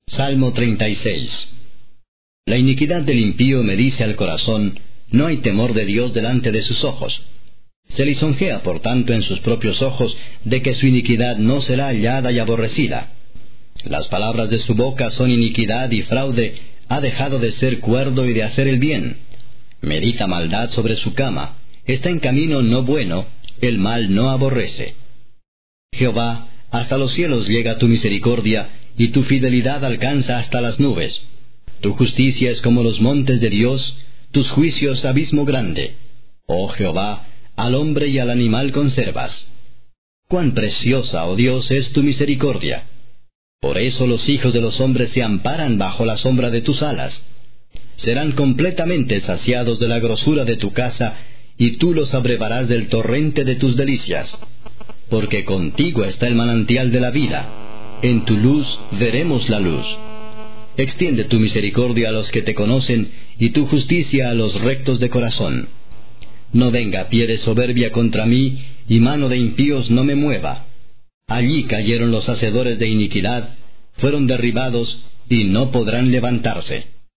Salmo 36. La iniquidad del impío me dice al corazón: no hay temor de Dios delante de sus ojos. Se lisonjea, por tanto, en sus propios ojos, de que su iniquidad no será hallada y aborrecida. Las palabras de su boca son iniquidad y fraude, ha dejado de ser cuerdo y de hacer el bien. Medita maldad sobre su cama, está en camino no bueno, el mal no aborrece. Jehová, hasta los cielos llega tu misericordia, y tu fidelidad alcanza hasta las nubes. Tu justicia es como los montes de Dios, tus juicios abismo grande. Oh Jehová, al hombre y al animal conservas. Cuán preciosa, oh Dios, es tu misericordia. Por eso los hijos de los hombres se amparan bajo la sombra de tus alas. Serán completamente saciados de la grosura de tu casa, y tú los abrevarás del torrente de tus delicias. Porque contigo está el manantial de la vida. En tu luz veremos la luz. Extiende tu misericordia a los que te conocen, y tu justicia a los rectos de corazón. No venga pie de soberbia contra mí, y mano de impíos no me mueva. Allí cayeron los hacedores de iniquidad, fueron derribados, y no podrán levantarse.